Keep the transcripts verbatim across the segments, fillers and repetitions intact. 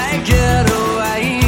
take it away.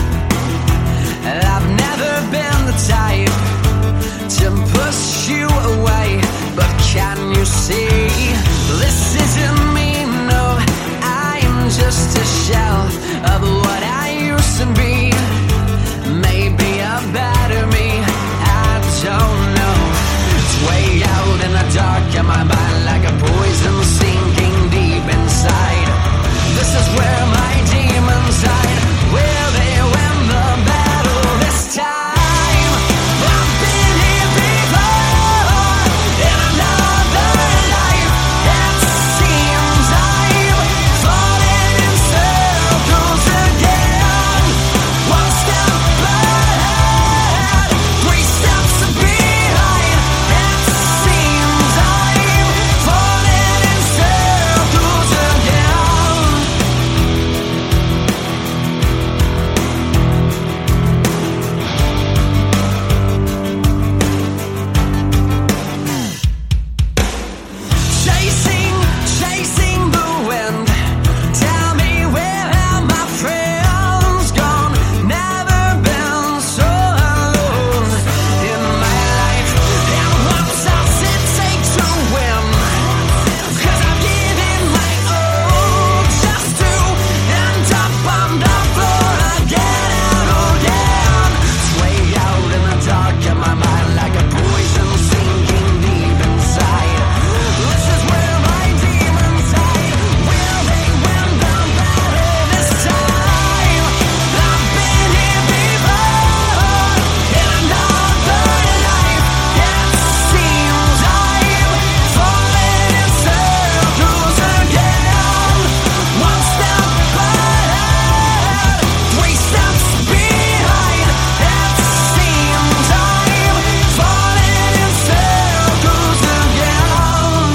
I've never been the type to push you away, but can you see this isn't me? No, I'm just a shell of what I used to be. Maybe a better me, I don't know. It's way out in the dark in my mind, like a poison sinking deep inside. This is where my demons hide. Will they win the battle this time? I've been here before, in another life. It seems I'm falling in circles again. One step ahead, three steps behind. It seems I'm falling in circles again. Chasing, chasing the wind. Tell me, where have my friends gone? Never been so alone in my life. And what does it take to win? 'Cause I've given my all just to end up on the floor again and again. It's way out in the dark in my mind, like a poison sinking deep inside. This is where my demons hide. Will they win the battle this time? I've been here before, in another life. It seems I'm falling in circles again. One step ahead, three steps behind. It seems I'm falling in circles again.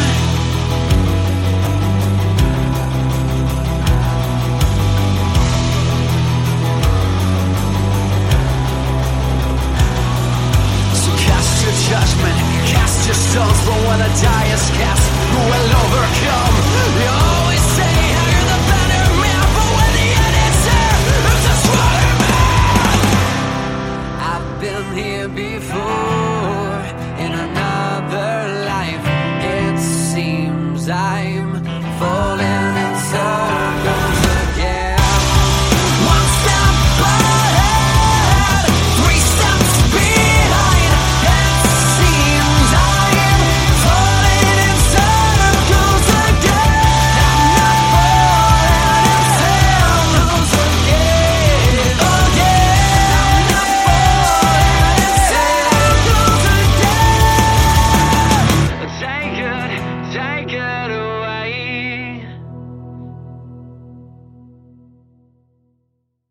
So cast your judgment, cast your stones, but when the die is cast,